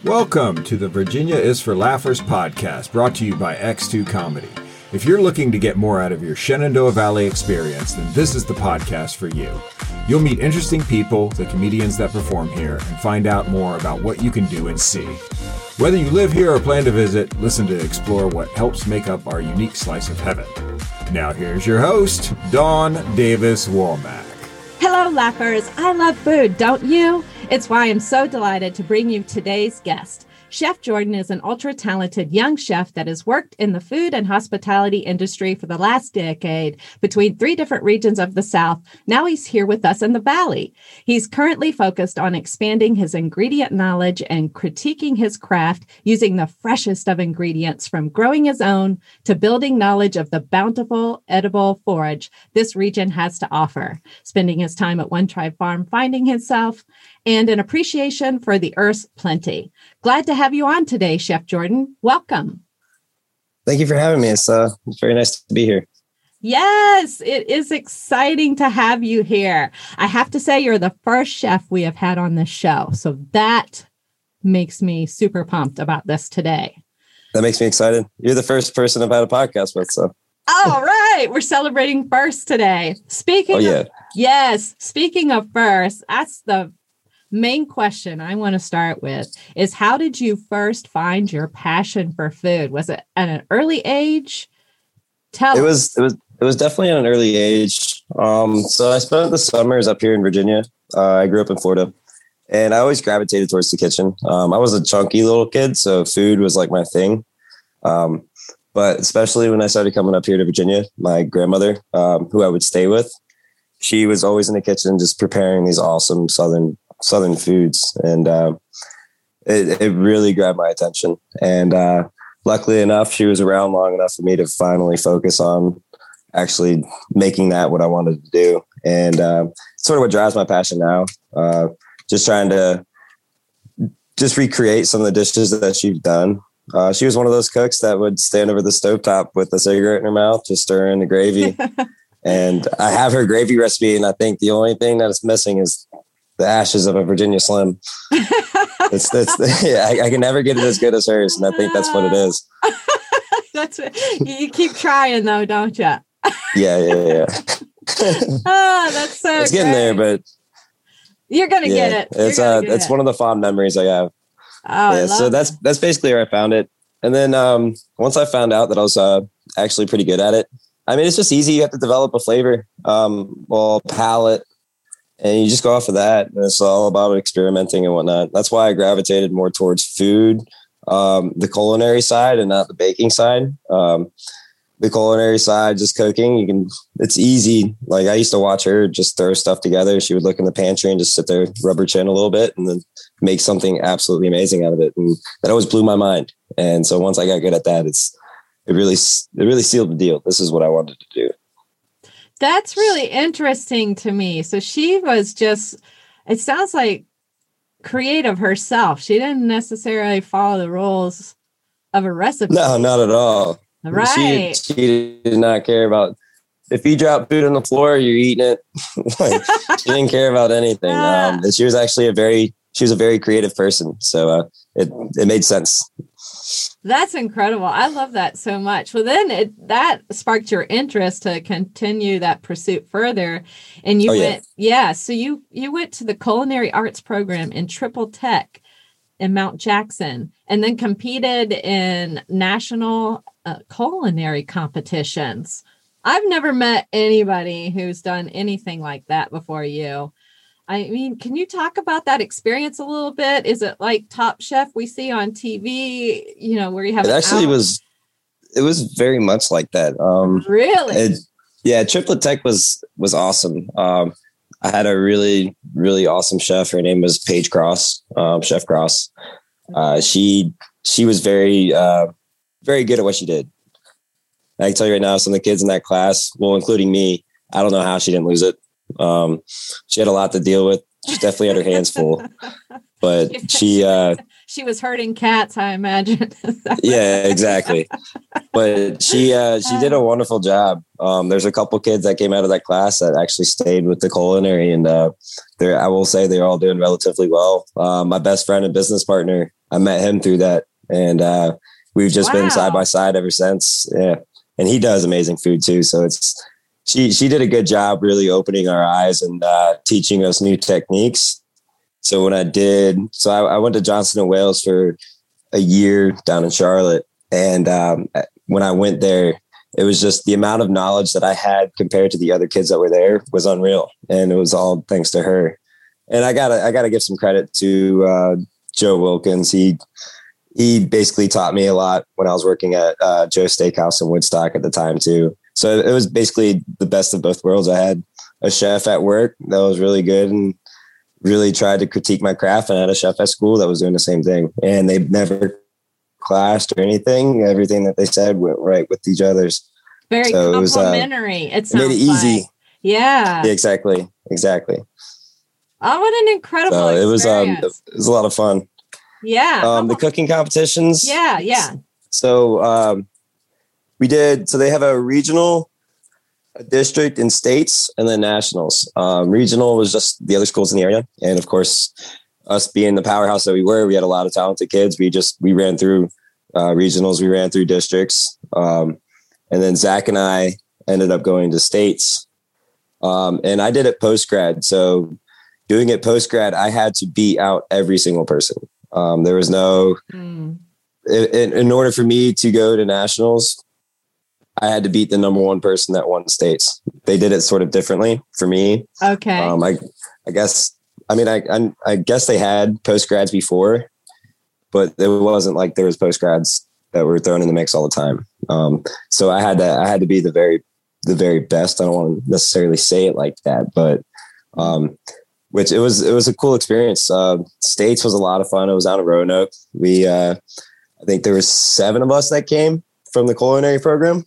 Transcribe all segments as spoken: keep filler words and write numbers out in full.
Welcome to the Virginia is for Laughers podcast, brought to you by X two Comedy. If you're looking to get more out of your Shenandoah Valley experience, then this is the podcast for you. You'll meet interesting people, the comedians that perform here, and find out more about what you can do and see. Whether you live here or plan to visit, listen to explore what helps make up our unique slice of heaven. Now here's your host, Dawn Davis Womack. Hello, laughers. I love food, don't you? It's why I'm so delighted to bring you today's guest. Chef Jordan is an ultra-talented young chef that has worked in the food and hospitality industry for the last decade between three different regions of the South. Now he's here with us in the Valley. He's currently focused on expanding his ingredient knowledge and critiquing his craft using the freshest of ingredients, from growing his own to building knowledge of the bountiful, edible forage this region has to offer. Spending his time at One Tribe Farm, finding himself, and an appreciation for the earth's plenty. Glad to have you on today, Chef Jordan. Welcome. Thank you for having me. It's, uh, it's very nice to be here. Yes, it is exciting to have you here. I have to say, you're the first chef we have had on this show. So that makes me super pumped about this today. That makes me excited. You're the first person I've had a podcast with. So. All right. We're celebrating first today. Speaking oh, yeah. of, yes, speaking of first, that's the main question I want to start with is, how did you first find your passion for food? Was it at an early age? Tell it us. was it was it was definitely at an early age. Um, so I spent the summers up here in Virginia. Uh, I grew up in Florida, and I always gravitated towards the kitchen. Um, I was a chunky little kid, so food was like my thing. Um, but especially when I started coming up here to Virginia, my grandmother, um, who I would stay with, she was always in the kitchen just preparing these awesome Southern Southern foods. And uh, it, it really grabbed my attention. And uh, luckily enough, she was around long enough for me to finally focus on actually making that what I wanted to do. And uh, sort of what drives my passion now. Uh, just trying to just recreate some of the dishes that she's done. Uh, she was one of those cooks that would stand over the stovetop with a cigarette in her mouth, just stirring the gravy. And I have her gravy recipe, and I think the only thing that is missing is the ashes of a Virginia Slim. It's, it's yeah, I, I can never get it as good as hers, and I think that's what it is. That's what, you keep trying though, don't you? yeah, yeah, yeah. Oh, that's so. It's getting great. there, but you're gonna yeah, get it. It's You're uh, get it's it. one of the fond memories I have. Oh, yeah, I so love that's it. that's basically where I found it. And then um, once I found out that I was uh, actually pretty good at it, I mean, it's just easy. You have to develop a flavor, um, well, palate. And you just go off of that. And it's all about experimenting and whatnot. That's why I gravitated more towards food, um, the culinary side, and not the baking side. Um, the culinary side, just cooking, you can, it's easy. Like, I used to watch her just throw stuff together. She would look in the pantry and just sit there, rub her chin a little bit, and then make something absolutely amazing out of it. And that always blew my mind. And so once I got good at that, it's, it really, it really sealed the deal. This is what I wanted to do. That's really interesting to me. So she was just, it sounds like, creative herself. She didn't necessarily follow the rules of a recipe. No, not at all. Right. She, she did not care about, if you drop food on the floor, you're eating it. Like, she didn't care about anything. Um, and she was actually a very, she was a very creative person. So uh, it, it made sense. That's incredible. I love that so much. Well, then it, that sparked your interest to continue that pursuit further. And you oh, went, yeah. yeah. So you, you went to the culinary arts program in Triple Tech in Mount Jackson, and then competed in national uh, culinary competitions. I've never met anybody who's done anything like that before you. I mean, can you talk about that experience a little bit? Is it like Top Chef we see on T V, you know, where you have it actually was, it was very much like that. Um, really? It, yeah. Triplet Tech was, was awesome. Um, I had a really, really awesome chef. Her name was Paige Cross, um, Chef Cross. Uh, she, she was very, uh, very good at what she did. I can tell you right now, some of the kids in that class, well, including me, I don't know how she didn't lose it. Um, she had a lot to deal with. She definitely had her hands full, but she, uh, she was herding cats, I imagine. Yeah, exactly. But she, uh, she did a wonderful job. Um, there's a couple kids that came out of that class that actually stayed with the culinary, and, uh, they're, I will say they're all doing relatively well. Uh, my best friend and business partner, I met him through that. And uh, we've just Wow. been side by side ever since. Yeah. And he does amazing food too. So it's, she, she did a good job really opening our eyes and uh, teaching us new techniques. So when I did, so I, I went to Johnson and Wales for a year down in Charlotte. And um, when I went there, it was just the amount of knowledge that I had compared to the other kids that were there was unreal. And it was all thanks to her. And I gotta, I gotta give some credit to uh, Joe Wilkins. He, he basically taught me a lot when I was working at uh, Joe's Steakhouse in Woodstock at the time too. So it was basically the best of both worlds. I had a chef at work that was really good and really tried to critique my craft, and I had a chef at school that was doing the same thing. And they never clashed or anything. Everything that they said went right with each other's. Very so complimentary. It, was, uh, it, it made it easy. Like. Yeah. yeah. Exactly. Exactly. Oh, what an incredible so it was um experience. it was a lot of fun. Yeah. Um the cooking competitions. Yeah, yeah. So um we did so they have a regional, a district, and states, and then nationals. Um regional was just the other schools in the area. And of course, us being the powerhouse that we were, we had a lot of talented kids. We just we ran through uh regionals, we ran through districts. Um and then Zach and I ended up going to states. Um and I did it post grad. So doing it post grad, I had to beat out every single person. Um, there was no, mm. in, in order for me to go to nationals, I had to beat the number one person that won states. They did it sort of differently for me. Okay. Um, I, I guess, I mean, I, I, I guess they had post grads before, but it wasn't like there was post grads that were thrown in the mix all the time. Um, so I had to, I had to be the very, the very best. I don't want to necessarily say it like that, but, um, which it was, it was a cool experience. Uh, States was a lot of fun. It was out of Roanoke. We, uh, I think there was seven of us that came from the culinary program,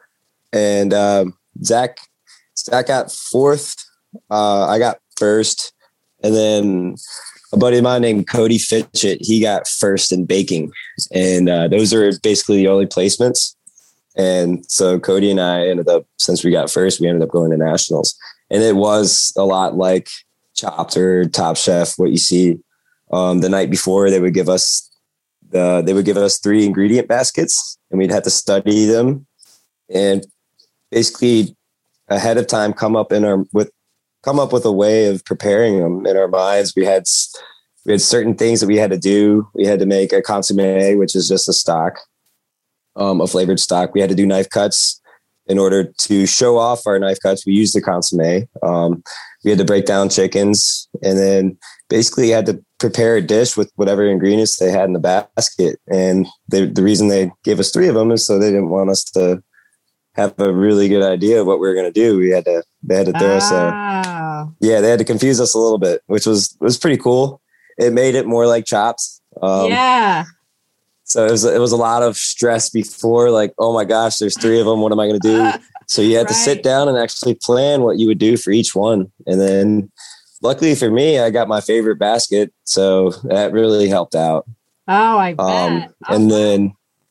and um, Zach, Zach got fourth. Uh, I got first, and then a buddy of mine named Cody Fitchett, he got first in baking, and uh, those are basically the only placements. And so Cody and I ended up, since we got first, we ended up going to nationals, and it was a lot like Chopped or Top Chef, what you see. Um, the night before, they would give us the they would give us three ingredient baskets, and we'd have to study them and basically ahead of time come up in our with come up with a way of preparing them in our minds. We had we had certain things that we had to do. We had to make a consommé, which is just a stock, um, a flavored stock. We had to do knife cuts. In order to show off our knife cuts, we used the consommé. Um, we had to break down chickens, and then basically had to prepare a dish with whatever ingredients they had in the basket. And they, the reason they gave us three of them is so they didn't want us to have a really good idea of what we were going to do. We had to, they had to throw oh. us a, yeah, they had to confuse us a little bit, which was, was pretty cool. It made it more like Chopped. Um, yeah. So it was, it was a lot of stress before, like, oh my gosh, there's three of them. What am I going to do? So you had right. to sit down and actually plan what you would do for each one. And then luckily for me, I got my favorite basket. So that really helped out. Oh, I bet. Um, and oh, then,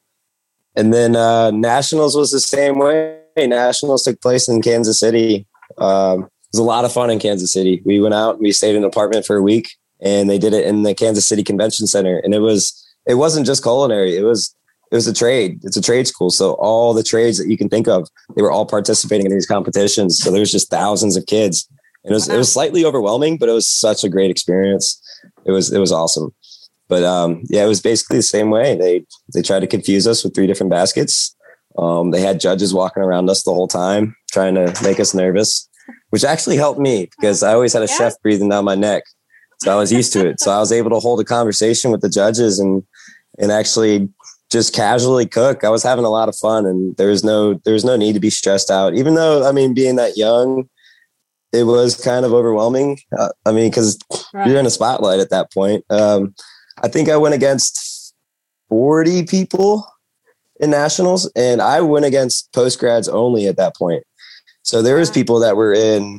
and then uh, Nationals was the same way. Nationals took place in Kansas City. Um, it was a lot of fun in Kansas City. We went out and we stayed in an apartment for a week, and they did it in the Kansas City Convention Center. And it was, it wasn't just culinary. It was, it was a trade. It's a trade school. So all the trades that you can think of, they were all participating in these competitions. So there was just thousands of kids, and it was, wow. it was slightly overwhelming, but it was such a great experience. It was, it was awesome. But um, yeah, it was basically the same way. They, they tried to confuse us with three different baskets. Um, they had judges walking around us the whole time, trying to make us nervous, which actually helped me because I always had a yeah. chef breathing down my neck. So I was used to it. So I was able to hold a conversation with the judges and, and actually just casually cook. I was having a lot of fun, and there was no, there was no need to be stressed out, even though, I mean, being that young, it was kind of overwhelming. Uh, I mean, cause right. you're in a spotlight at that point. Um, I think I went against forty people in nationals, and I went against post grads only at that point. So there was people that were in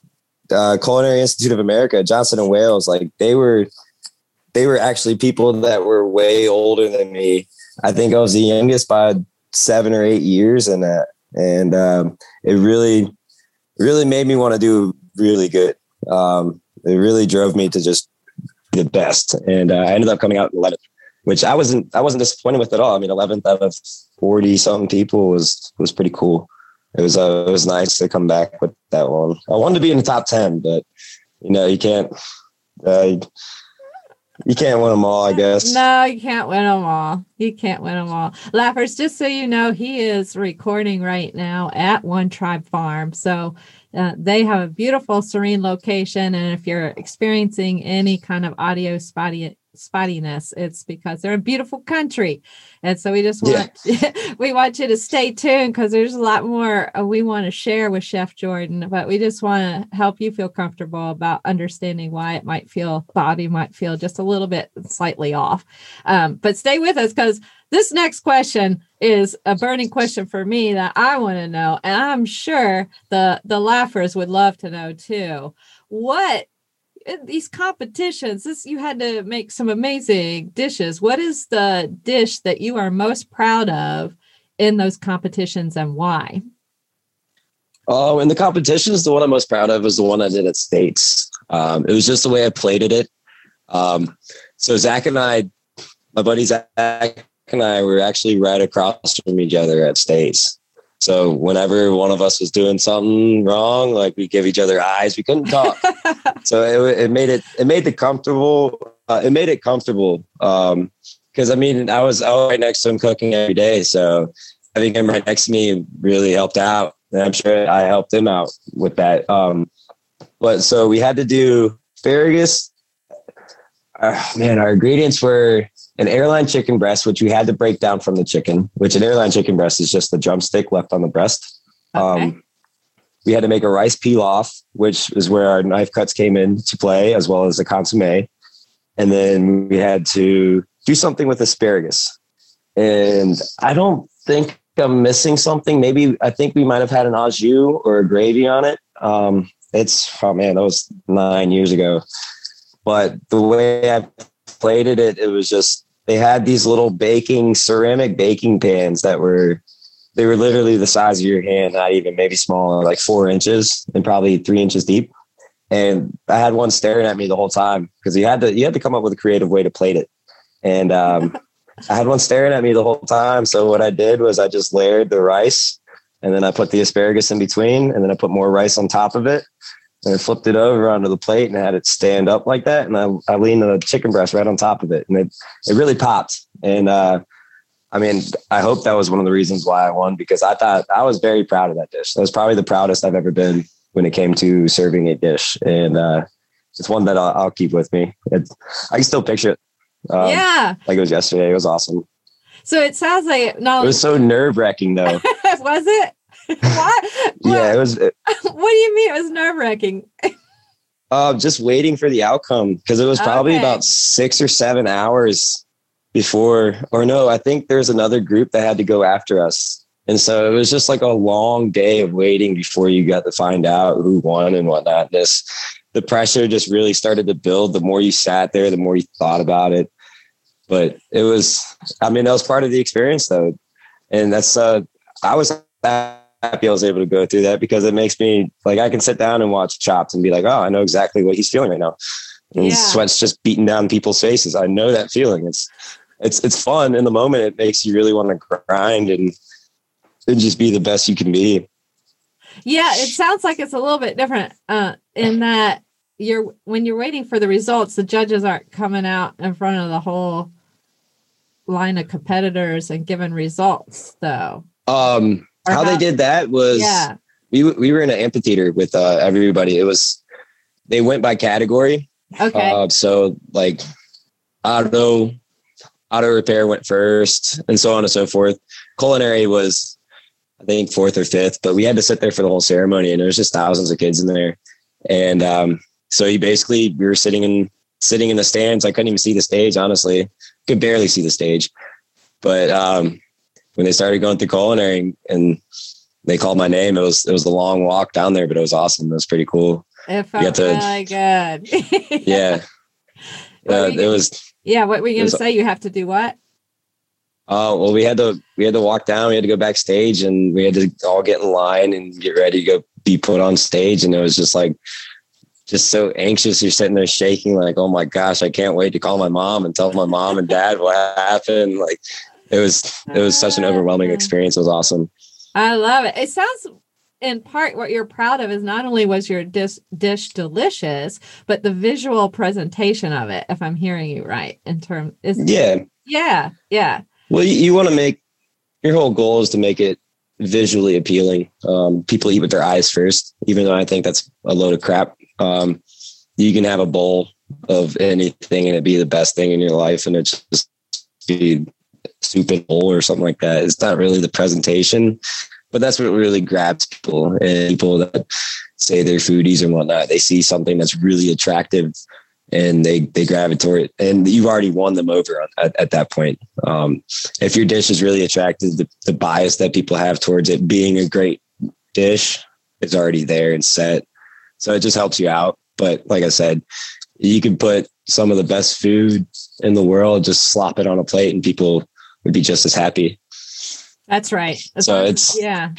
uh, Culinary Institute of America, Johnson and Wales. Like they were, they were actually people that were way older than me. I think I was the youngest by seven or eight years in that. And um, it really, really made me want to do really good. Um, it really drove me to just be the best. And uh, I ended up coming out in eleventh. which I wasn't, I wasn't disappointed with at all. I mean, eleventh out of forty something people was, was pretty cool. It was, uh, it was nice to come back with that one. I wanted to be in the top ten, but you know, you can't, uh, you can't win them all, I guess. No, you can't win them all. You can't win them all. Laughers, just so you know, he is recording right now at One Tribe Farm. So uh, they have a beautiful, serene location. And if you're experiencing any kind of audio spotty, spottiness, it's because they're a beautiful country. And so we just want yeah. we want you to stay tuned, because there's a lot more uh, we want to share with Chef Jordan, but we just want to help you feel comfortable about understanding why it might feel, body might feel just a little bit slightly off. Um, but stay with us, because this next question is a burning question for me that I want to know. And I'm sure the, the laughers would love to know too. What these competitions, this, you had to make some amazing dishes. What is the dish that you are most proud of in those competitions, and why? Oh, in the competitions, the one I'm most proud of was the one I did at States. Um, it was just the way I plated it. Um, so Zach and I, my buddy Zach and I were actually right across from each other at States. So whenever one of us was doing something wrong, like we give each other eyes, we couldn't talk. So it, it made it, it made the comfortable, uh, it made it comfortable. Um, cause I mean, I was, I was right next to him cooking every day. So having him right next to me really helped out. And I'm sure I helped him out with that. Um, but so we had to do asparagus. Uh, man, our ingredients were an airline chicken breast, which we had to break down from the chicken, which an airline chicken breast is just the drumstick left on the breast. Okay. Um, we had to make a rice pilaf, which is where our knife cuts came in to play, as well as a consomme. And then we had to do something with asparagus. And I don't think I'm missing something. Maybe I think we might have had an au jus or a gravy on it. Um, it's, oh man, that was nine years ago. But the way I plated it, it was just, they had these little baking, ceramic baking pans that were, they were literally the size of your hand, not even, maybe smaller, like four inches and probably three inches deep. And I had one staring at me the whole time, because you had to, you had to come up with a creative way to plate it. And um, I had one staring at me the whole time. So what I did was I just layered the rice, and then I put the asparagus in between, and then I put more rice on top of it. And I flipped it over onto the plate and had it stand up like that. And I, I leaned the chicken breast right on top of it. And it, it really popped. And uh, I mean, I hope that was one of the reasons why I won, because I thought I was very proud of that dish. That was probably the proudest I've ever been when it came to serving a dish. And uh, it's one that I'll, I'll keep with me. It, I can still picture it. Um, yeah. Like it was yesterday. It was awesome. So it sounds like, no, it was so nerve wracking though. Was it? What? Yeah, it was. It, what do you mean it was nerve wracking? uh, just waiting for the outcome, because it was probably okay. about six or seven hours before, or no, I think there's another group that had to go after us. And so it was just like a long day of waiting before you got to find out who won and whatnot. This, the pressure just really started to build. The more you sat there, the more you thought about it. But it was, I mean, that was part of the experience though. And that's, uh, I was happy I was able to go through that, because it makes me like, I can sit down and watch Chopped and be like, oh, I know exactly what he's feeling right now. And yeah. Sweat's just beating down people's faces. I know that feeling. It's, it's, it's fun in the moment. It makes you really want to grind and, and just be the best you can be. Yeah. It sounds like it's a little bit different uh, in that you're, when you're waiting for the results, the judges aren't coming out in front of the whole line of competitors and giving results though. Um, How, how they did that was yeah. we we were in an amphitheater with uh, everybody. It was, they went by category. Okay. Uh, so like auto, auto repair went first, and so on and so forth. Culinary was, I think, fourth or fifth, but we had to sit there for the whole ceremony, and there was just thousands of kids in there. And um, so you basically, we were sitting in, sitting in the stands. I couldn't even see the stage, honestly. Could barely see the stage. But um, when they started going through culinary and they called my name, it was it was the long walk down there, but it was awesome. It was pretty cool. It felt to, really good. yeah. Uh, it was. Yeah. What were you going to say? You have to do what? Oh, uh, well, we had to, we had to walk down, we had to go backstage, and we had to all get in line and get ready to go be put on stage. And it was just like, just so anxious. You're sitting there shaking like, oh my gosh, I can't wait to call my mom and tell my mom and dad what happened. Like it was, it was such an overwhelming experience. It was awesome. I love it. It sounds in part what you're proud of is not only was your dish, dish delicious, but the visual presentation of it, if I'm hearing you right, in terms is yeah. Yeah. Yeah. Well, you, you want to make, your whole goal is to make it visually appealing. Um, people eat with their eyes first, even though I think that's a load of crap. Um, you can have a bowl of anything and it be the best thing in your life. And it's just be soup and bowl or something like that. It's not really the presentation, but that's what really grabs people, and people that say they're foodies and whatnot. They see something that's really attractive and they, they gravitate toward it, and you've already won them over on, at, at that point. Um, if your dish is really attractive, the, the bias that people have towards it being a great dish is already there and set. So it just helps you out. But like I said, you can put some of the best food in the world, just slop it on a plate and people would be just as happy. That's right. As so as, it's, yeah.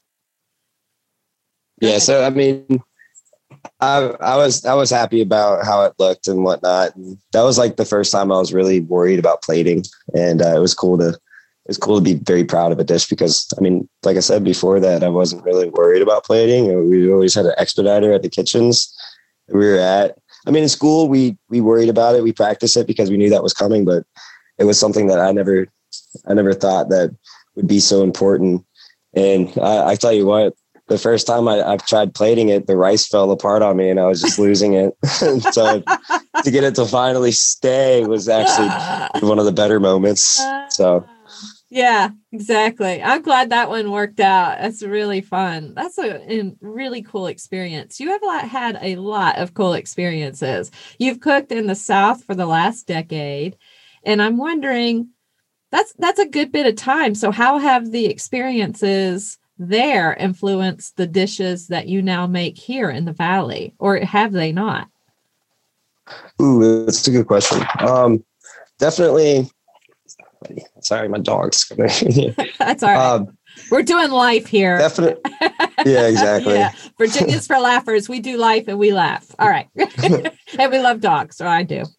Yeah. So, I mean, I, I was, I was happy about how it looked and whatnot. And that was like the first time I was really worried about plating. And uh, it was cool to, it was cool to be very proud of a dish because, I mean, like I said before that, I wasn't really worried about plating. We always had an expediter at the kitchens we were at. I mean, in school, we, we worried about it. We practiced it because we knew that was coming, but it was something that I never, I never thought that would be so important. And I, I tell you what, the first time I, I tried plating it, the rice fell apart on me and I was just losing it. So to get it to finally stay was actually one of the better moments. So yeah, exactly. I'm glad that one worked out. That's really fun. That's a, a really cool experience. You have a lot, had a lot of cool experiences. You've cooked in the South for the last decade, and I'm wondering, that's that's a good bit of time. So how have the experiences there influenced the dishes that you now make here in the Valley, or have they not? Ooh, that's a good question. Um, definitely. Sorry, my dog's coming. That's all right. Um, We're doing life here. Definitely. Yeah, exactly. Yeah. Virginia's for laughers. We do life and we laugh. All right. And we love dogs, or I do.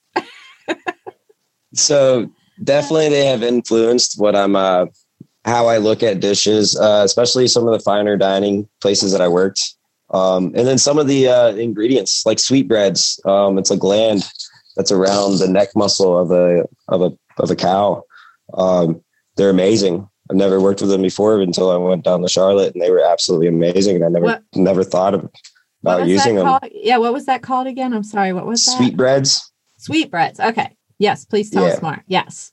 So definitely they have influenced what I'm, uh, how I look at dishes, uh, especially some of the finer dining places that I worked. Um, and then some of the uh, ingredients like sweetbreads. Um, it's a gland that's around the neck muscle of a, of a, of a cow. Um, they're amazing. I've never worked with them before until I went down to Charlotte, and they were absolutely amazing. And I never, what, never thought of, about using them. Called? Yeah. What was that called again? I'm sorry. What was that? Sweetbreads. Sweetbreads. Okay. Yes. Please tell yeah. us more. Yes.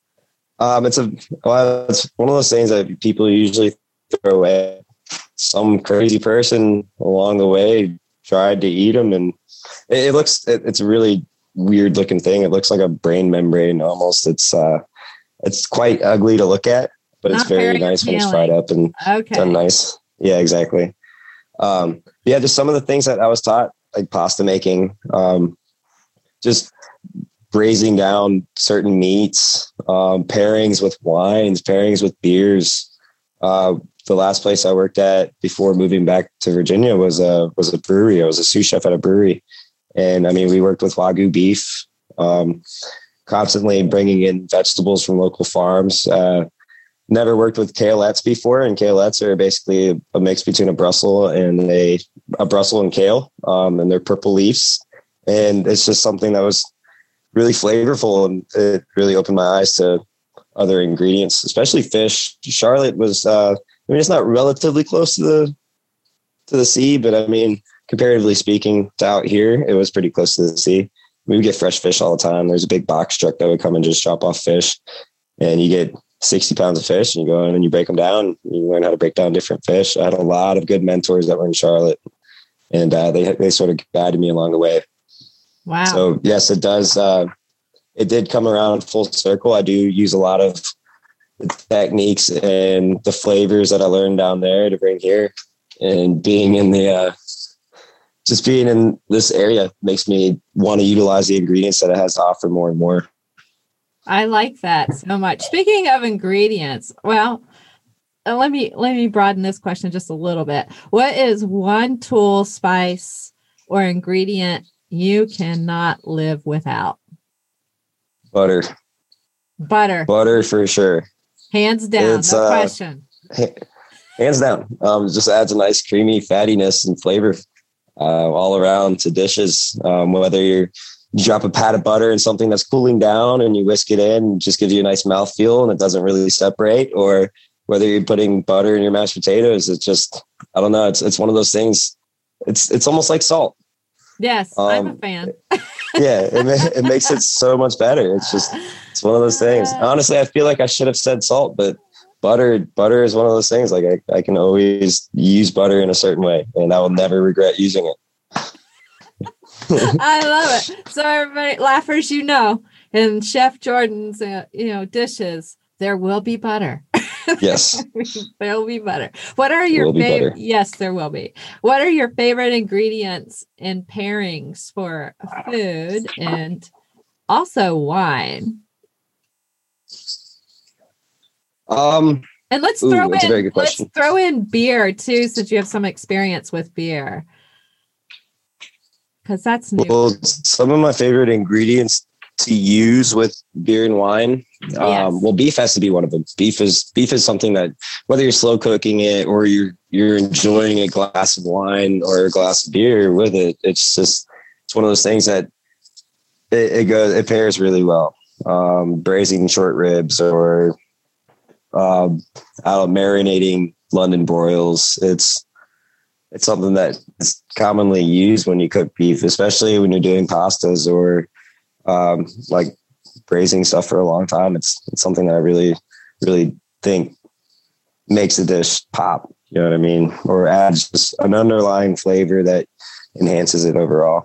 Um, it's a, well, it's one of those things that people usually throw away. Some crazy person along the way tried to eat them, and it, it looks, it, it's a really weird looking thing. It looks like a brain membrane almost. It's, uh, it's quite ugly to look at, but Not it's very, very nice appealing. When it's fried up and okay. done nice. Yeah, exactly. Um, yeah, just some of the things that I was taught, like pasta making, um, just braising down certain meats, um, pairings with wines, pairings with beers. Uh, the last place I worked at before moving back to Virginia was a, was a brewery. I was a sous chef at a brewery. And I mean, we worked with Wagyu beef, um, constantly bringing in vegetables from local farms. Uh, never worked with kaleettes before, and kaleettes are basically a mix between a Brussels and a, a Brussels and kale, um, and they're purple leaves. And it's just something that was really flavorful, and it really opened my eyes to other ingredients, especially fish. Charlotte was, uh, I mean, it's not relatively close to the, to the sea, but I mean, comparatively speaking to out here, it was pretty close to the sea. We would get fresh fish all the time. There's a big box truck that would come and just drop off fish, and you get sixty pounds of fish, and you go in and you break them down. You learn how to break down different fish. I had a lot of good mentors that were in Charlotte, and uh, they, they sort of guided me along the way. Wow. So yes, it does. Uh, it did come around full circle. I do use a lot of the techniques and the flavors that I learned down there to bring here, and being in the, uh, just being in this area makes me want to utilize the ingredients that it has to offer more and more. I like that so much. Speaking of ingredients, well, uh, let me let me broaden this question just a little bit. What is one tool, spice, or ingredient you cannot live without? Butter. Butter. Butter for sure. Hands down. It's, no uh, question. Hands down. Um, just adds a nice creamy fattiness and flavor uh, all around to dishes. Um, whether you're, you drop a pat of butter in something that's cooling down and you whisk it in, it just gives you a nice mouthfeel and it doesn't really separate. Or whether you're putting butter in your mashed potatoes, it's just, I don't know. It's it's one of those things. It's it's almost like salt. Yes, um, I'm a fan. yeah, it, ma- it makes it so much better. It's just, it's one of those things. Honestly, I feel like I should have said salt, but butter, butter is one of those things. Like I, I can always use butter in a certain way and I will never regret using it. I love it. So everybody, laughers, you know, in Chef Jordan's, uh, you know, dishes, there will be butter. Yes. There will be butter. What are your favorite? Yes, there will be. What are your favorite ingredients and pairings for food and also wine? Um, and let's ooh, throw that's in a very good let's question. throw in beer too, since you have some experience with beer. Because that's new. Well, some of my favorite ingredients to use with beer and wine. Yes. Um, well, beef has to be one of them. Beef is beef is something that whether you're slow cooking it or you're you're enjoying a glass of wine or a glass of beer with it, it's just it's one of those things that it, it goes it pairs really well. Um, braising short ribs or um, out marinating London broils. It's it's something that is commonly used when you cook beef, especially when you're doing pastas or um, like braising stuff for a long time. It's it's something that I really, really think makes the dish pop. You know what I mean? Or adds just an underlying flavor that enhances it overall.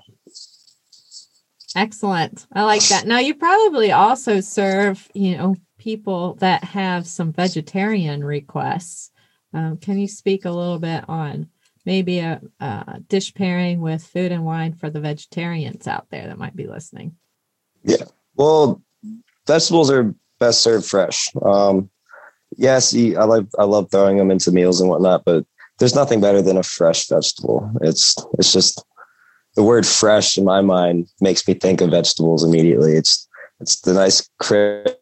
Excellent. I like that. Now you probably also serve, you know, people that have some vegetarian requests. Um, can you speak a little bit on maybe a, a dish pairing with food and wine for the vegetarians out there that might be listening? Yeah. Well, vegetables are best served fresh. Um, yes, I love I love throwing them into meals and whatnot, but there's nothing better than a fresh vegetable. It's it's just the word fresh in my mind makes me think of vegetables immediately. It's it's the nice crisp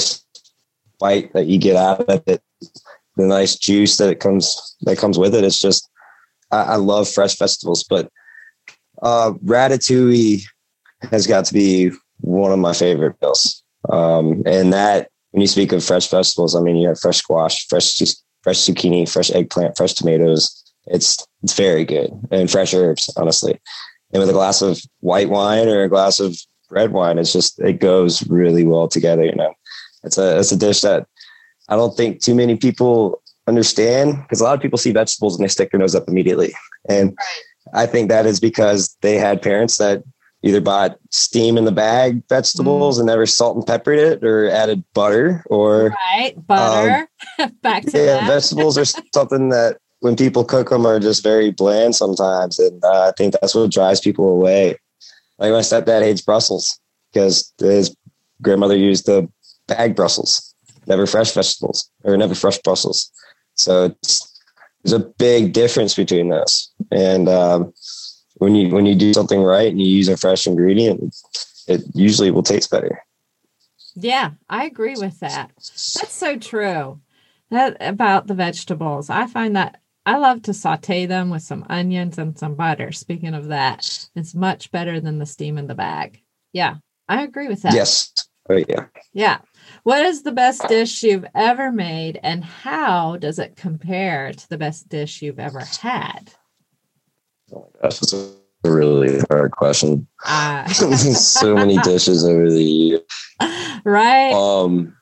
bite that you get out of it, the nice juice that it comes that comes with it. It's just I, I love fresh vegetables, but uh, ratatouille has got to be one of my favorite meals. Um, and that, when you speak of fresh vegetables, I mean, you have fresh squash, fresh, fresh zucchini, fresh eggplant, fresh tomatoes. It's, it's very good, and fresh herbs, honestly. And with a glass of white wine or a glass of red wine, it's just, it goes really well together. You know, it's a, it's a dish that I don't think too many people understand, because a lot of people see vegetables and they stick their nose up immediately. And I think that is because they had parents that either bought steam in the bag vegetables mm. and never salt and peppered it, or added butter, or right butter. Um, Back to yeah, that. vegetables are something that when people cook them are just very bland sometimes, and uh, I think that's what drives people away. Like my stepdad hates Brussels because his grandmother used the bag Brussels, never fresh vegetables or never fresh Brussels. So it's, there's a big difference between those, and um, When you when you do something right and you use a fresh ingredient, it usually will taste better. Yeah, I agree with that. That's so true. That about the vegetables. I find that I love to saute them with some onions and some butter. Speaking of that, it's much better than the steam in the bag. Yeah, I agree with that. Yes. Oh, yeah. Yeah. What is the best dish you've ever made, and how does it compare to the best dish you've ever had? Oh my gosh, that's a really hard question. Uh, so many dishes over the years. Right. Um.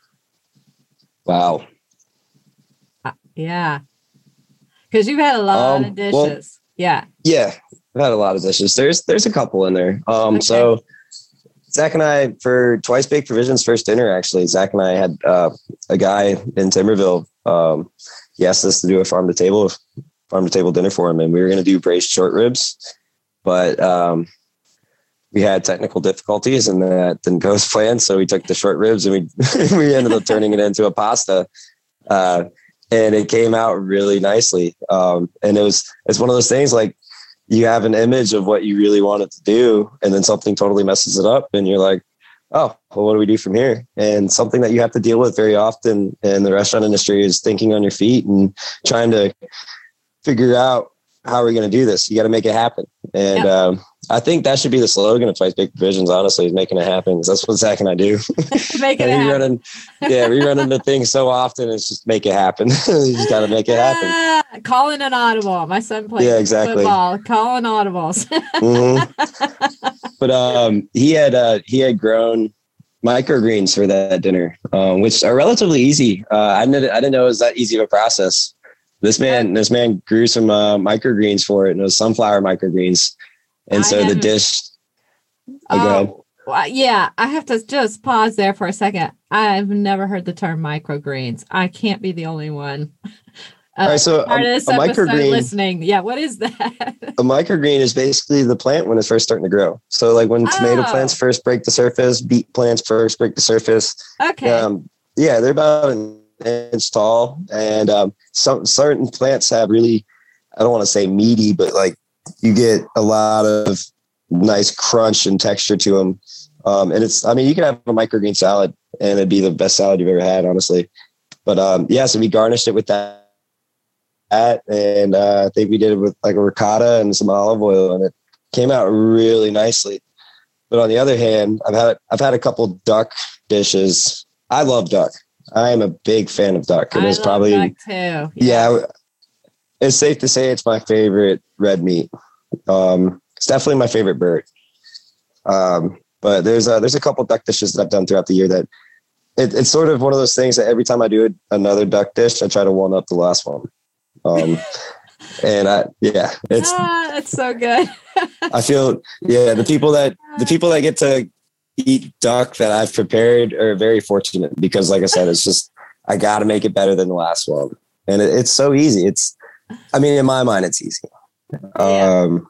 Wow. Uh, yeah. Because you've had a lot um, of dishes. Well, yeah. Yeah, I've had a lot of dishes. There's there's a couple in there. Um. Okay. So Zach and I, for Twice Baked Provisions first dinner, actually, Zach and I had uh, a guy in Timberville. Um, he asked us to do a farm to table farm to table dinner for him, and we were going to do braised short ribs, but um, we had technical difficulties and that didn't go as planned. So we took the short ribs and we, we ended up turning it into a pasta. Uh, and it came out really nicely. Um, and it was, it's one of those things like you have an image of what you really want it to do, and then something totally messes it up, and you're like, oh, well, what do we do from here? And something that you have to deal with very often in the restaurant industry is thinking on your feet and trying to figure out, how are we going to do this? You got to make it happen. And yep. um, I think that should be the slogan of Twice Baked Provisions, honestly, is making it happen. That's what Zach and I do. Make it happen. Running, yeah, we run into things so often. It's just make it happen. You just got to make it happen. Uh, calling an audible. My son plays yeah, exactly. football. Calling audibles. mm-hmm. But um, he had uh, he had grown microgreens for that dinner, um, which are relatively easy. Uh, I didn't I didn't know it was that easy of a process. This man, this man grew some uh, microgreens for it, and it was sunflower microgreens. And I so the dish. Oh, well, yeah, I have to just pause there for a second. I've never heard the term microgreens. I can't be the only one. Uh, All right, so part a, of this a episode microgreen, listening. Yeah, what is that? A microgreen is basically the plant when it's first starting to grow. So, like when oh. tomato plants first break the surface, beet plants first break the surface. Okay. Um, yeah, they're about an inch tall, and um, some certain plants have really, I don't want to say meaty, but like you get a lot of nice crunch and texture to them. Um, and it's, I mean, you can have a microgreen salad and it'd be the best salad you've ever had, honestly. But um, yeah, so we garnished it with that, that and uh, I think we did it with like a ricotta and some olive oil, and it came out really nicely. But on the other hand, I've had I've had a couple duck dishes. I love duck. I am a big fan of duck. And it's love probably duck too. Yeah. yeah, it's safe to say it's my favorite red meat. Um, it's definitely my favorite bird. Um, but there's a, there's a couple duck dishes that I've done throughout the year that it, it's sort of one of those things that every time I do another duck dish, I try to one up the last one. Um, and I, yeah, it's, ah, that's so good. I feel, yeah, the people that, the people that get to eat duck that I've prepared are very fortunate, because like I said, it's just, I got to make it better than the last one. And it, it's so easy. It's, I mean, in my mind, it's easy. Yeah. Um,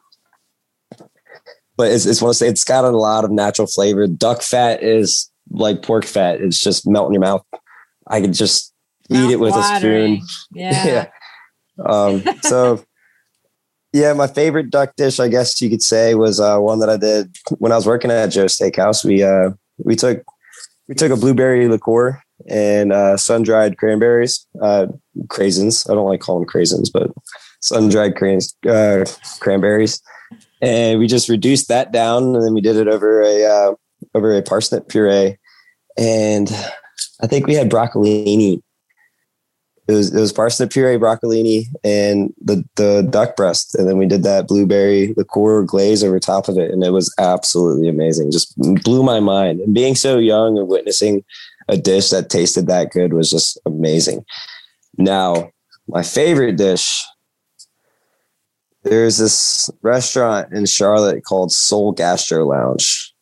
but it's, it's want to say it's got a lot of natural flavor. Duck fat is like pork fat. It's just melt in your mouth. I could just Mouth eat it with watering. a spoon. Yeah. yeah. Um, so yeah, my favorite duck dish, I guess you could say, was uh, one that I did when I was working at Joe's Steakhouse. We, uh, we took, we took a blueberry liqueur and uh, sun-dried cranberries, uh, craisins. I don't like calling them craisins, but sun-dried crans, uh, cranberries. And we just reduced that down, and then we did it over a uh, over a parsnip puree, and I think we had broccolini. It was it was parsnip puree, broccolini, and the the duck breast, and then we did that blueberry liqueur glaze over top of it, and it was absolutely amazing. Just blew my mind. And being so young and witnessing a dish that tasted that good was just amazing. Now, my favorite dish. There's this restaurant in Charlotte called Soul Gastro Lounge.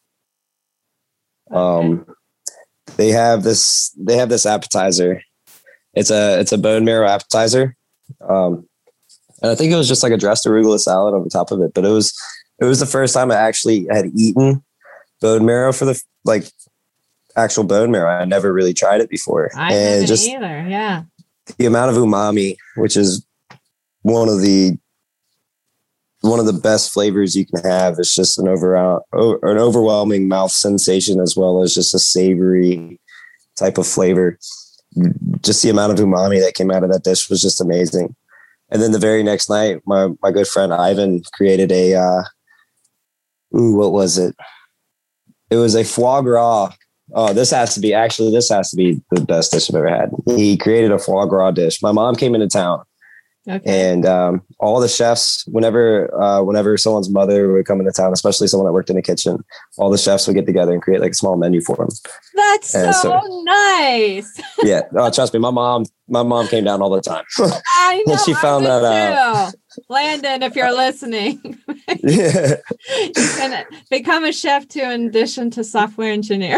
Um, they have this, they have this appetizer. It's a, it's a bone marrow appetizer. Um, and I think it was just like a dressed arugula salad on the top of it, but it was, it was the first time I actually had eaten bone marrow for the, like actual bone marrow. I never really tried it before. I and haven't just either. Yeah. The amount of umami, which is one of the, one of the best flavors you can have. It's just an over an overwhelming mouth sensation, as well as just a savory type of flavor. Just the amount of umami that came out of that dish was just amazing. And then the very next night, my, my good friend Ivan created a, uh, ooh, what was it? It was a foie gras. Oh, this has to be, actually, this has to be the best dish I've ever had. He created a foie gras dish. My mom came into town. Okay. And um, all the chefs, whenever uh, whenever someone's mother would come into town, especially someone that worked in the kitchen, all the chefs would get together and create like a small menu for them. That's so, so nice. Yeah, oh, trust me, my mom, my mom came down all the time. I know. And she found that out. Landon, if you're listening, yeah, you can become a chef too, in addition to software engineer.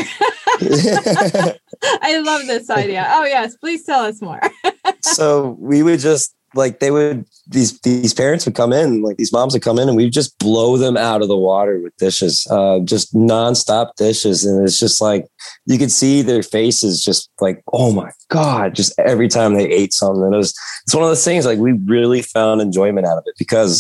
I love this idea. Oh yes, please tell us more. So we would just. Like they would, these these parents would come in, like these moms would come in, and we'd just blow them out of the water with dishes, uh, just nonstop dishes, and it's just like you could see their faces, just like, oh my god, just every time they ate something. And it was, it's one of those things like we really found enjoyment out of it, because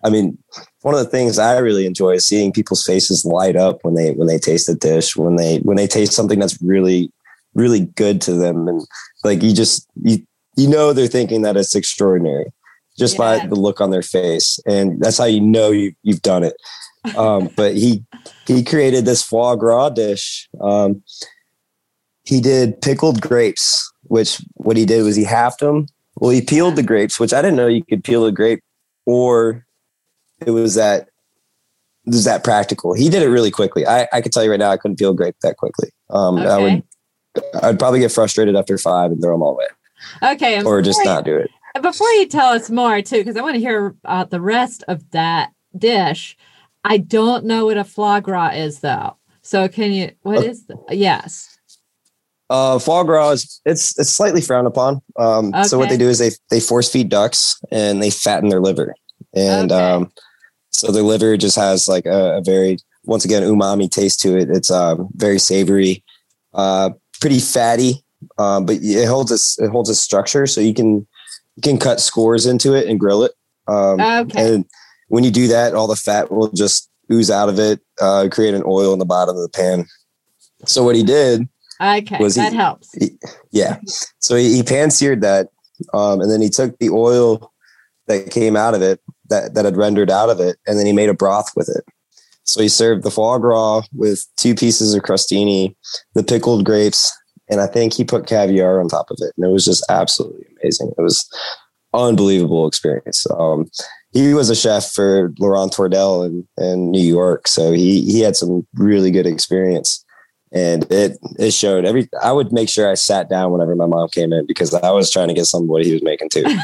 I mean, one of the things I really enjoy is seeing people's faces light up when they when they taste a dish, when they when they taste something that's really, really good to them. And like you just you you know they're thinking that it's extraordinary just yeah. by the look on their face. And that's how you know you you've done it. Um, but he he created this foie gras dish. Um, he did pickled grapes, which what he did was he halved them. Well, he peeled the grapes, which I didn't know you could peel a grape, or it was that it was that practical. He did it really quickly. I, I could tell you right now, I couldn't peel a grape that quickly. Um, okay. I would, I'd probably get frustrated after five and throw them all away. Okay. Or just you, not do it. Before you tell us more too, because I want to hear uh, the rest of that dish. I don't know what a foie gras is though. So can you, what okay. is the, yes. Uh, foie gras is it's it's slightly frowned upon. Um, okay. So what they do is they they force feed ducks and they fatten their liver, and okay. um, so their liver just has like a, a very once again umami taste to it. It's um, very savory, uh, pretty fatty, um, but it holds its it holds its structure, so you can you can cut scores into it and grill it. Um, okay. And when you do that, all the fat will just ooze out of it, uh, create an oil in the bottom of the pan. So what he did. Okay, was that he, helps. He, yeah. So he, he pan seared that. Um, and then he took the oil that came out of it, that, that had rendered out of it, and then he made a broth with it. So he served the foie gras with two pieces of crostini, the pickled grapes, and I think he put caviar on top of it. And it was just absolutely amazing. It was unbelievable experience. Um, he was a chef for Laurent Tourdelle in, in New York. So he, he had some really good experience. And it it showed every. I would make sure I sat down whenever my mom came in because I was trying to get some of what he was making too.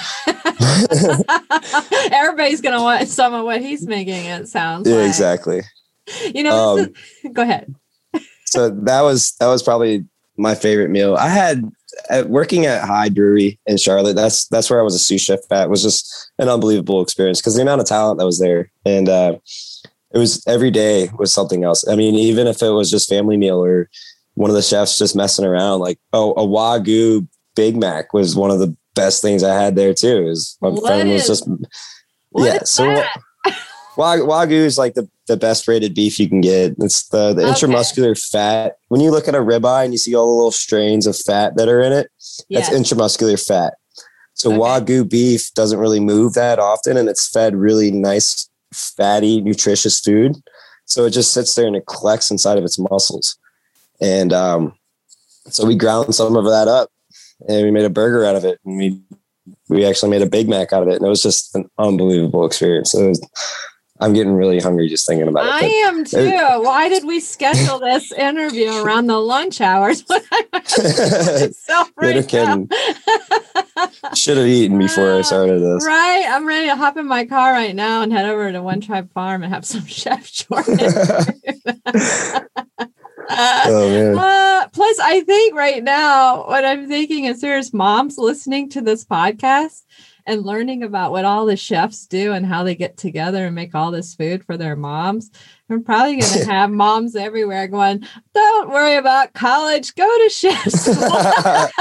Everybody's gonna want some of what he's making. It sounds. Yeah, like. Exactly. You know. Um, is, go ahead. So that was that was probably my favorite meal. I had at, working at Hyde Brewery in Charlotte. That's that's where I was a sous chef at. It was just an unbelievable experience because the amount of talent that was there and. Uh, It was every day was something else. I mean, even if it was just family meal or one of the chefs just messing around, like oh, a Wagyu Big Mac was one of the best things I had there too. Is my what friend is, was just what yeah. Is so Wagyu, Wagyu is like the, the best rated beef you can get. It's the the okay. intramuscular fat. When you look at a ribeye and you see all the little strains of fat that are in it, yes. that's intramuscular fat. So okay. Wagyu beef doesn't really move that often, and it's fed really nice. Fatty, nutritious food. So it just sits there and it collects inside of its muscles. And um, so we ground some of that up and we made a burger out of it. And we we actually made a Big Mac out of it. And it was just an unbelievable experience. So it was, I'm getting really hungry just thinking about it. I am too. It, Why did we schedule this interview around the lunch hours? right Should have eaten before I started this. Right. I'm ready to hop in my car right now and head over to One Tribe Farm and have some Chef Jordan. oh, man. Uh, plus, I think right now, what I'm thinking is there's moms listening to this podcast and learning about what all the chefs do and how they get together and make all this food for their moms. I'm probably going to have moms everywhere going, don't worry about college, go to chef school. I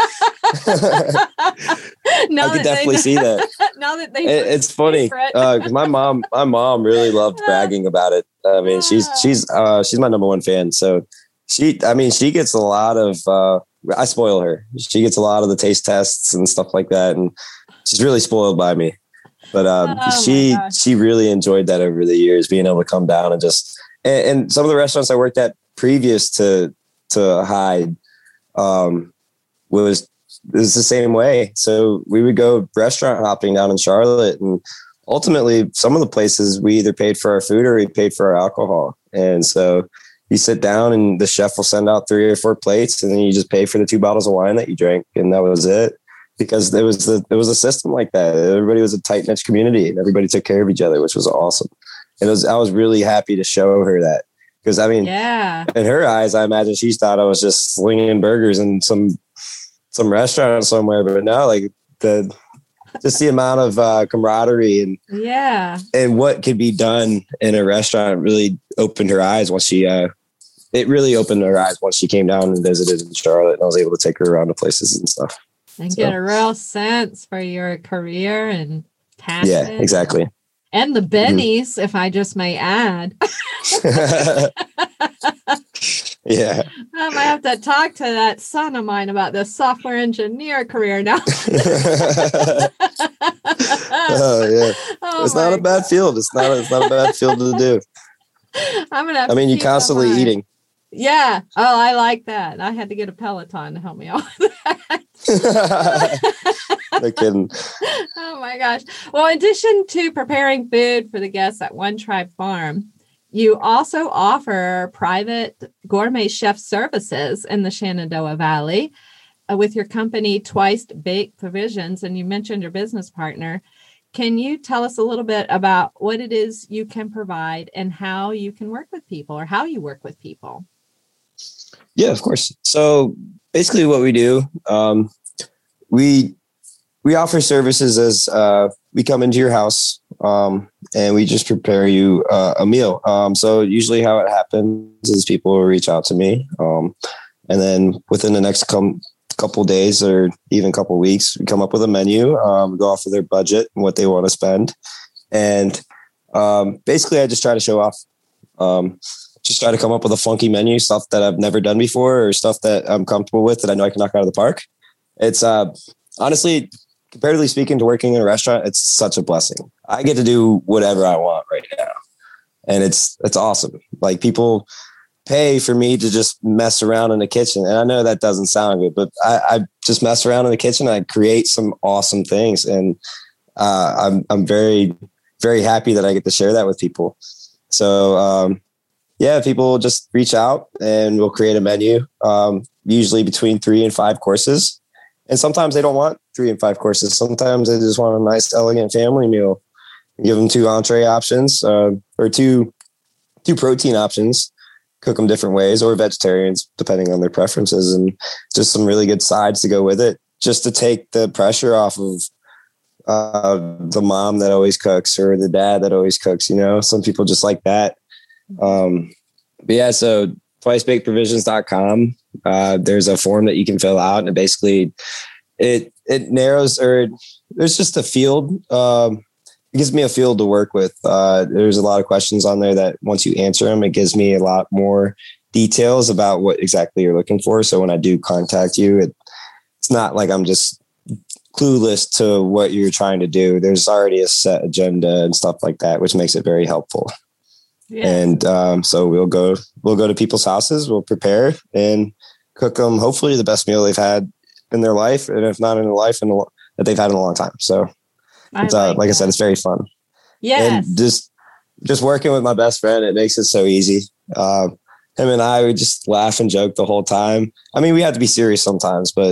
could definitely know, see that. Now that they it, it's funny because uh, my mom, my mom really loved bragging about it. I mean, she's she's uh, she's my number one fan. So she, I mean, she gets a lot of. Uh, I spoil her. She gets a lot of the taste tests and stuff like that, and she's really spoiled by me. But um, oh she she really enjoyed that over the years, being able to come down and just and, and some of the restaurants I worked at previous to to Hyde um, was was the same way. So we would go restaurant hopping down in Charlotte, and ultimately some of the places we either paid for our food or we paid for our alcohol. And so you sit down and the chef will send out three or four plates, and then you just pay for the two bottles of wine that you drank, and that was it. Because there was the, there was a system like that. Everybody was a tight knit community and everybody took care of each other, which was awesome. And it was, I was really happy to show her that because I mean, yeah, in her eyes, I imagine she thought I was just slinging burgers in some, some restaurant somewhere, but no, like the, just the amount of uh, camaraderie and yeah, and what could be done in a restaurant really opened her eyes once she, uh, it really opened her eyes once she came down and visited in Charlotte, and I was able to take her around to places and stuff. And so. Get a real sense for your career and passion. Yeah, exactly. And the bennies, mm-hmm. if I just may add. Yeah. I might have to talk to that son of mine about this software engineer career now. Oh, yeah. Oh, it's not a bad God. field. It's not, a, it's not a bad field to do. I'm gonna have I mean, to you're constantly eating. Yeah. Oh, I like that. I had to get a Peloton to help me out with that. No kidding. Oh my gosh. Well, in addition to preparing food for the guests at One Tribe Farm, you also offer private gourmet chef services in the Shenandoah Valley uh, with your company, Twice Baked Provisions, and you mentioned your business partner. Can you tell us a little bit about what it is you can provide and how you can work with people or how you work with people? Yeah, of course. So basically what we do, um, we we offer services as uh, we come into your house um, and we just prepare you uh, a meal. Um, so usually how it happens is people will reach out to me. Um, and then within the next com- couple days or even couple weeks, we come up with a menu, um, go off of their budget and what they want to spend. And um, basically I just try to show off, um, just try to come up with a funky menu, stuff that I've never done before or stuff that I'm comfortable with that I know I can knock out of the park. It's uh, honestly, comparatively speaking to working in a restaurant, it's such a blessing. I get to do whatever I want right now. And it's, it's awesome. Like people pay for me to just mess around in the kitchen. And I know that doesn't sound good, but I, I just mess around in the kitchen. I create some awesome things. And uh, I'm, I'm very, very happy that I get to share that with people. So um, yeah, people just reach out and we'll create a menu, um, usually between three and five courses. And sometimes they don't want three and five courses. Sometimes they just want a nice, elegant family meal. Give them two entree options uh, or two two protein options. Cook them different ways, or vegetarians, depending on their preferences, and just some really good sides to go with it, just to take the pressure off of uh, the mom that always cooks or the dad that always cooks. You know, some people just like that. Um, but yeah, so twice baked provisions dot com. Uh, there's a form that you can fill out, and it basically it it narrows, or there's just a field. Um, it gives me a field to work with. Uh, there's a lot of questions on there that once you answer them, it gives me a lot more details about what exactly you're looking for. So when I do contact you, it, it's not like I'm just clueless to what you're trying to do. There's already a set agenda and stuff like that, which makes it very helpful. Yeah. And um, so we'll go, we'll go to people's houses, we'll prepare and cook them, hopefully the best meal they've had in their life. And if not in their life, in a, that they've had in a long time. So it's, I like, uh, like I said, it's very fun. Yes. And just, just working with my best friend, it makes it so easy. Uh, him and I would just laugh and joke the whole time. I mean, we have to be serious sometimes, but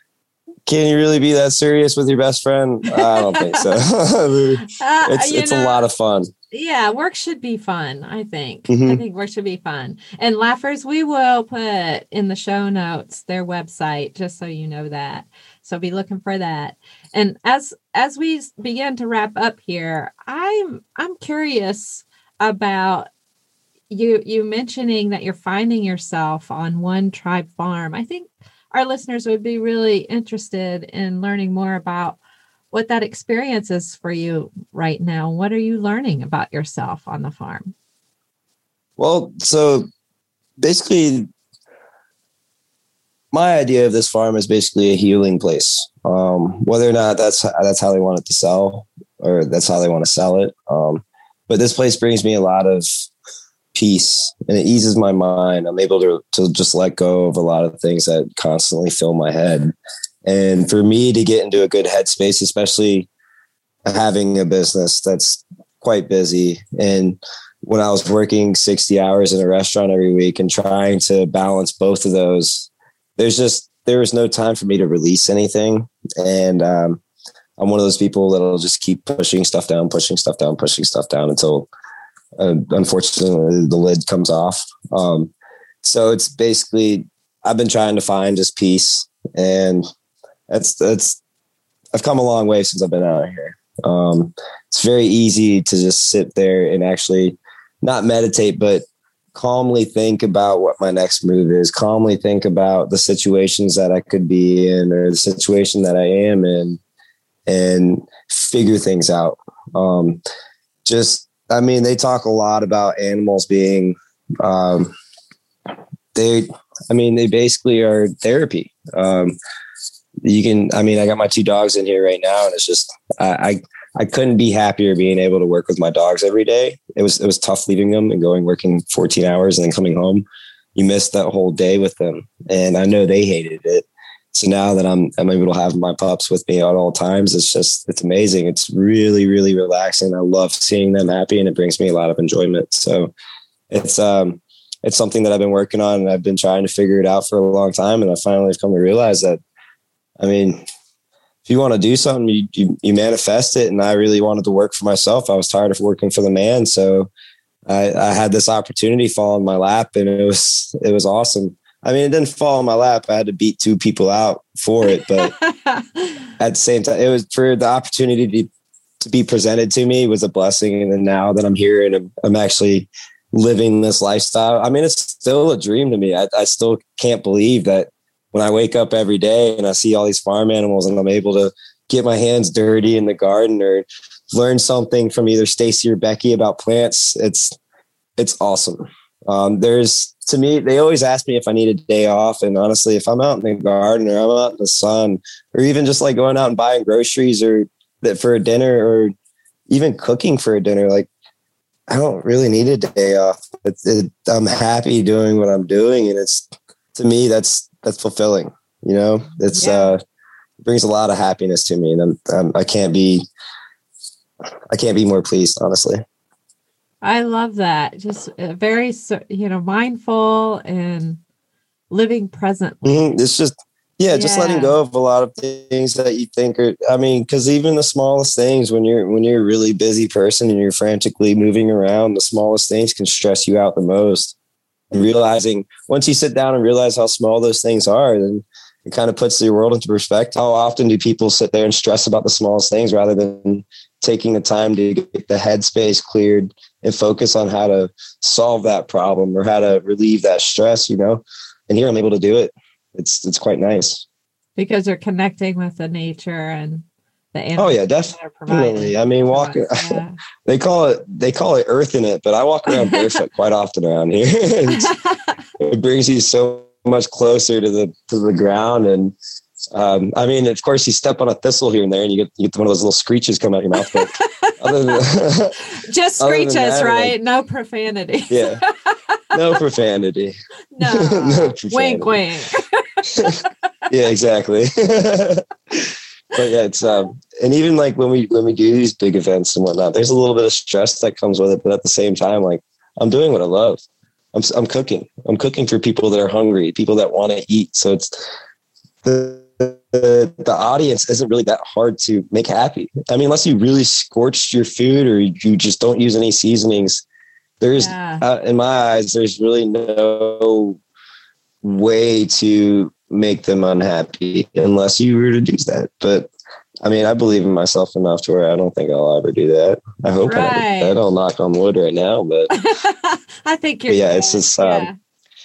can you really be that serious with your best friend? I don't think so. it's uh, it's know, a lot of fun. Yeah, work should be fun, I think. Mm-hmm. I think work should be fun. And Laughers, we will put in the show notes their website, just so you know that. So be looking for that. And as as we begin to wrap up here, I'm I'm curious about you you mentioning that you're finding yourself on One Tribe Farm. I think our listeners would be really interested in learning more about what that experience is for you right now. What are you learning about yourself on the farm? Well, so basically, my idea of this farm is basically a healing place. Um, whether or not that's that's how they want it to sell, or that's how they want to sell it. Um, but this place brings me a lot of peace, and it eases my mind. I'm able to to just let go of a lot of things that constantly fill my head. And for me to get into a good headspace, especially having a business that's quite busy, and when I was working sixty hours in a restaurant every week and trying to balance both of those, there's just, there was no time for me to release anything. And um, I'm one of those people that'll just keep pushing stuff down, pushing stuff down, pushing stuff down until uh, unfortunately the lid comes off. Um, so it's basically, I've been trying to find just peace, and that's, that's, I've come a long way since I've been out here. Um, it's very easy to just sit there and actually not meditate, but calmly think about what my next move is, calmly think about the situations that I could be in or the situation that I am in, and figure things out. Um, just, I mean, they talk a lot about animals being, um, they, I mean, they basically are therapy. Um, you can, I mean, I got my two dogs in here right now, and it's just, I, I, I couldn't be happier being able to work with my dogs every day. It was, it was tough leaving them and going, working fourteen hours and then coming home. You missed that whole day with them. And I know they hated it. So now that I'm, I'm able to have my pups with me at all times, it's just, it's amazing. It's really, really relaxing. I love seeing them happy, and it brings me a lot of enjoyment. So it's, um, it's something that I've been working on, and I've been trying to figure it out for a long time. And I finally have come to realize that, I mean, if you want to do something, you, you, you manifest it. And I really wanted to work for myself. I was tired of working for the man. So I, I had this opportunity fall in my lap, and it was, it was awesome. I mean, it didn't fall in my lap. I had to beat two people out for it, but at the same time, it was for the opportunity to, to be presented to me was a blessing. And then now that I'm here and I'm, I'm actually living this lifestyle, I mean, it's still a dream to me. I, I still can't believe that when I wake up every day and I see all these farm animals and I'm able to get my hands dirty in the garden or learn something from either Stacy or Becky about plants, it's, it's awesome. Um, there's, to me, they always ask me if I need a day off. And honestly, if I'm out in the garden or I'm out in the sun, or even just like going out and buying groceries or that for a dinner, or even cooking for a dinner, like I don't really need a day off. It, it, I'm happy doing what I'm doing. And it's, to me, that's, that's fulfilling. You know, it's, yeah. uh, it brings a lot of happiness to me. And I'm, I'm, I can't be, I can't be more pleased, honestly. I love that. Just very, you know, mindful and living presently. Mm-hmm. It's just, yeah, yeah, just letting go of a lot of things that you think are, I mean, because even the smallest things, when you're, when you're a really busy person and you're frantically moving around, the smallest things can stress you out the most. And realizing, once you sit down and realize how small those things are, then it kind of puts your world into perspective. How often do people sit there and stress about the smallest things rather than taking the time to get the headspace cleared and focus on how to solve that problem or how to relieve that stress, you know? And here I'm able to do it. It's, it's quite nice. Because you're connecting with the nature and the animals. Oh yeah, definitely. I mean, walking, yeah. they call it, they call it earthing it, but I walk around barefoot quite often around here. It brings you so much closer to the, to the ground. And, Um, I mean, of course, you step on a thistle here and there, and you get, you get one of those little screeches come out your mouth. But other than just screeches, that, right? Like, no profanity. Yeah, no profanity. No, no profanity. Wink, wink. Yeah, exactly. But yeah, it's um, and even like when we when we do these big events and whatnot, there's a little bit of stress that comes with it. But at the same time, like I'm doing what I love. I'm I'm cooking. I'm cooking for people that are hungry, people that want to eat. So it's the The, the audience isn't really that hard to make happy. I mean, unless you really scorched your food or you just don't use any seasonings, there's, yeah. uh, in my eyes, there's really no way to make them unhappy unless you were to do that. But I mean, I believe in myself enough to where I don't think I'll ever do that. I hope right. I never do that. I'll knock on wood right now, but I think you're yeah, good. it's just, um, yeah.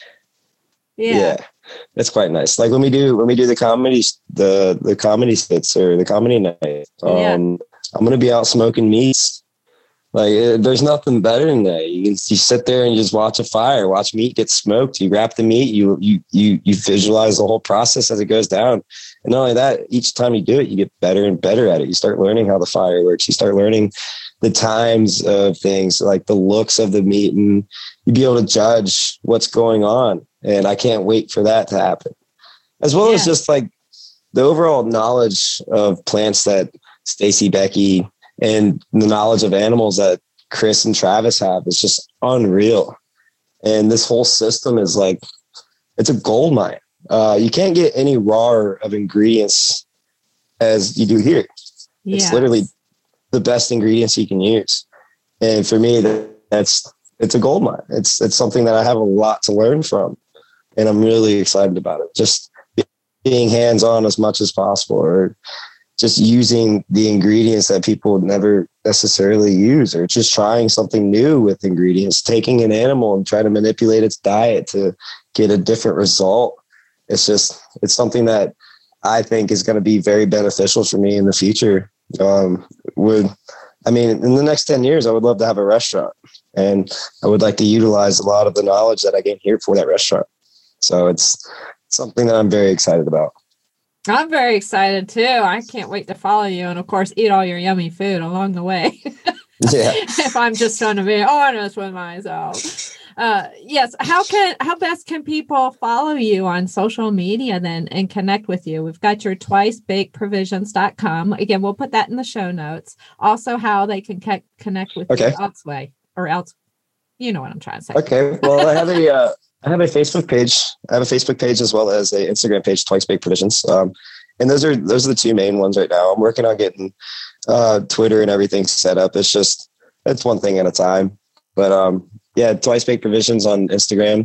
yeah. yeah. That's quite nice. Like when we do, when we do the comedy, the, the comedy skits or the comedy night, um, yeah. I'm going to be out smoking meats. Like it, there's nothing better than that. You can, you sit there and you just watch a fire, watch meat get smoked. You wrap the meat, you, you, you, you visualize the whole process as it goes down. And not only that, each time you do it, you get better and better at it. You start learning how the fire works. You start learning the times of things, like the looks of the meat, and you'll be able to judge what's going on. And I can't wait for that to happen. As well yeah. as just like the overall knowledge of plants that Stacy, Becky, and the knowledge of animals that Chris and Travis have is just unreal. And this whole system is like, it's a gold mine. Uh, you can't get any rawer of ingredients as you do here. Yeah. It's literally the best ingredients you can use. And for me, that's, it's a gold mine. It's, it's something that I have a lot to learn from. And I'm really excited about it. Just being hands-on as much as possible, or just using the ingredients that people would never necessarily use, or just trying something new with ingredients, taking an animal and trying to manipulate its diet to get a different result. It's just, it's something that I think is going to be very beneficial for me in the future. Um, with I mean, in the next ten years, I would love to have a restaurant, and I would like to utilize a lot of the knowledge that I gained here for that restaurant. So it's something that I'm very excited about. I'm very excited too. I can't wait to follow you and, of course, eat all your yummy food along the way. Yeah. If I'm just trying to be honest with myself. Uh, yes. How can, how best can people follow you on social media then and connect with you? We've got your twice baked provisions dot com. Again, we'll put that in the show notes. Also, how they can ke- connect with okay. you elsewhere or else. You know what I'm trying to say. Okay. Well, I have a, uh, I have a Facebook page. I have a Facebook page as well as a Instagram page, Twice Baked Provisions. Um, and those are, those are the two main ones right now. I'm working on getting uh, Twitter and everything set up. It's just, it's one thing at a time. But um, yeah, Twice Baked Provisions on Instagram.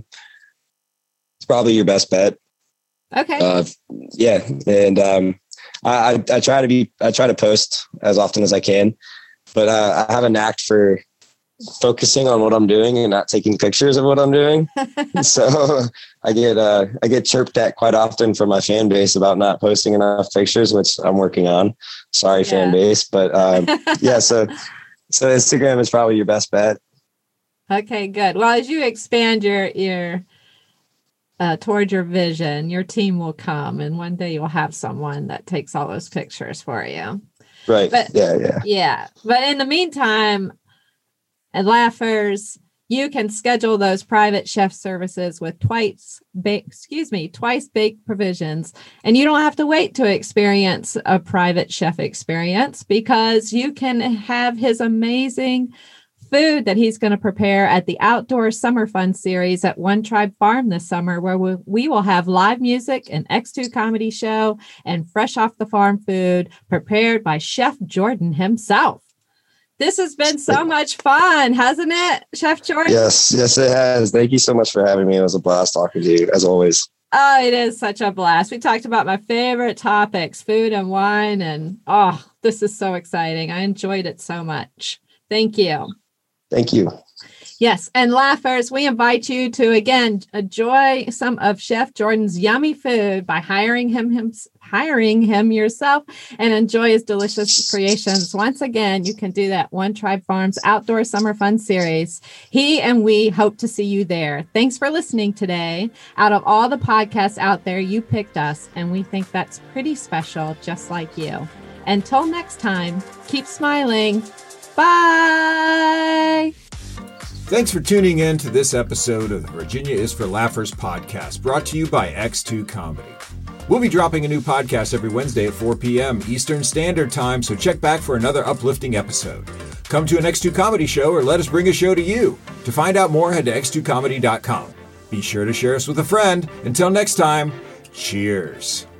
It's probably your best bet. Okay. Uh, yeah. And um, I, I, I try to be, I try to post as often as I can, but uh, I have a knack for focusing on what I'm doing and not taking pictures of what I'm doing. So I get, uh, I get chirped at quite often from my fan base about not posting enough pictures, which I'm working on. Sorry, yeah. fan base. But um, yeah, so, so Instagram is probably your best bet. Okay, good. Well, as you expand your, your, uh, towards your vision, your team will come and one day you'll have someone that takes all those pictures for you. Right. But, yeah. Yeah. Yeah. But in the meantime, at Laughers, you can schedule those private chef services with twice baked, excuse me, twice baked provisions. And you don't have to wait to experience a private chef experience because you can have his amazing food that he's going to prepare at the Outdoor Summer Fun series at One Tribe Farm this summer, where we, we will have live music, an X two comedy show, and fresh off the farm food prepared by Chef Jordan himself. This has been so much fun, hasn't it, Chef Jordan? Yes, yes, it has. Thank you so much for having me. It was a blast talking to you, as always. Oh, it is such a blast. We talked about my favorite topics, food and wine, and oh, this is so exciting. I enjoyed it so much. Thank you. Thank you. Yes, and Laughers, we invite you to, again, enjoy some of Chef Jordan's yummy food by hiring him, him hiring him yourself and enjoy his delicious creations. Once again, you can do that One Tribe Farms Outdoor Summer Fun series. He and we hope to see you there. Thanks for listening today. Out of all the podcasts out there, you picked us, and we think that's pretty special, just like you. Until next time, keep smiling. Bye. Thanks for tuning in to this episode of the Virginia is for Laughers podcast, brought to you by X two Comedy. We'll be dropping a new podcast every Wednesday at four p.m. Eastern Standard Time, so check back for another uplifting episode. Come to an X two Comedy show or let us bring a show to you. To find out more, head to x two comedy dot com. Be sure to share us with a friend. Until next time, cheers.